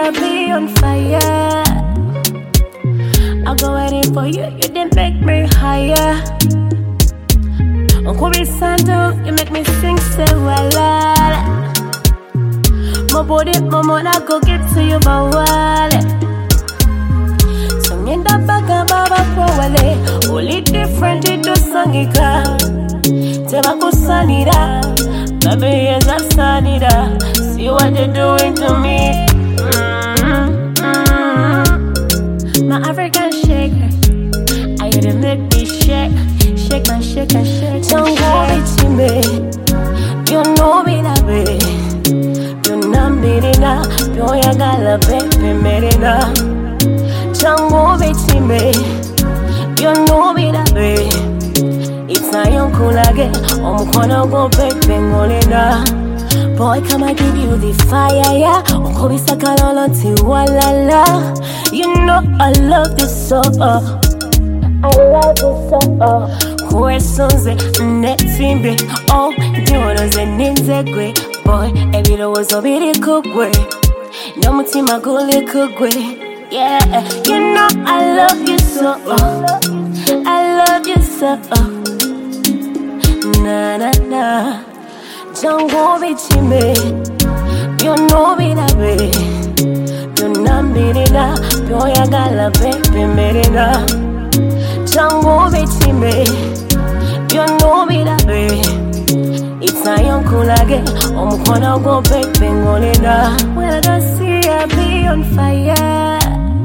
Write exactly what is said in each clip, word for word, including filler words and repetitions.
I'll be on fire. I go waiting for you, you didn't make me higher. Uncle Sando, you make me sing so well. My body, my mind, I go give to you my wallet. Song in the back of Baba Powale, only different in the song it can. Tebako Sanida, baby, yes, I'm Sanida. See what they're doing to me. My African shaker, I hear them make me shake, shake and shake and shake. Don't go with me, you know me that way. You know me now, you ya gala baby me now. Don't go with me, you know me that way. It's not your cool again, I'm gonna go baby ngolena. Boy, come I give you the fire, yeah. Unko bisaka lolo tiwalala. You know I love you so, uh. I love you so, uh. Questions, netimbe, oh, diwonoze ninzegwe. Boy, every day was a bit kugwe. No mutima guli kugwe. Yeah, you know I love you so, uh. I love you so, uh. Na na na. Don't go with me, you know me that way. You know me now, you ya gala baby me now. Don't go with me, you know me that way. It's not your cool again, I'm gonna go baby ngolena. When I don't see I be on fire,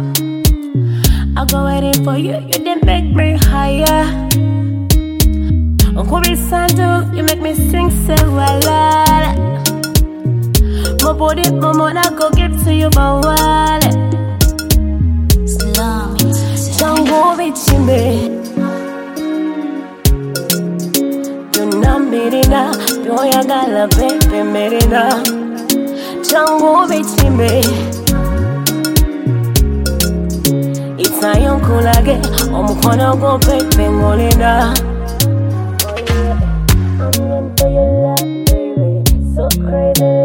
I go waiting for you, you didn't make me higher. Uncle Sando, you make me sing so well. My body, my mind, I go give to you my wallet. Don't go with me. You know me now, you ya gala baby me now. Don't go with me. It's not your cool again, I'm gonna go baby ngolena. For your love, baby, so crazy.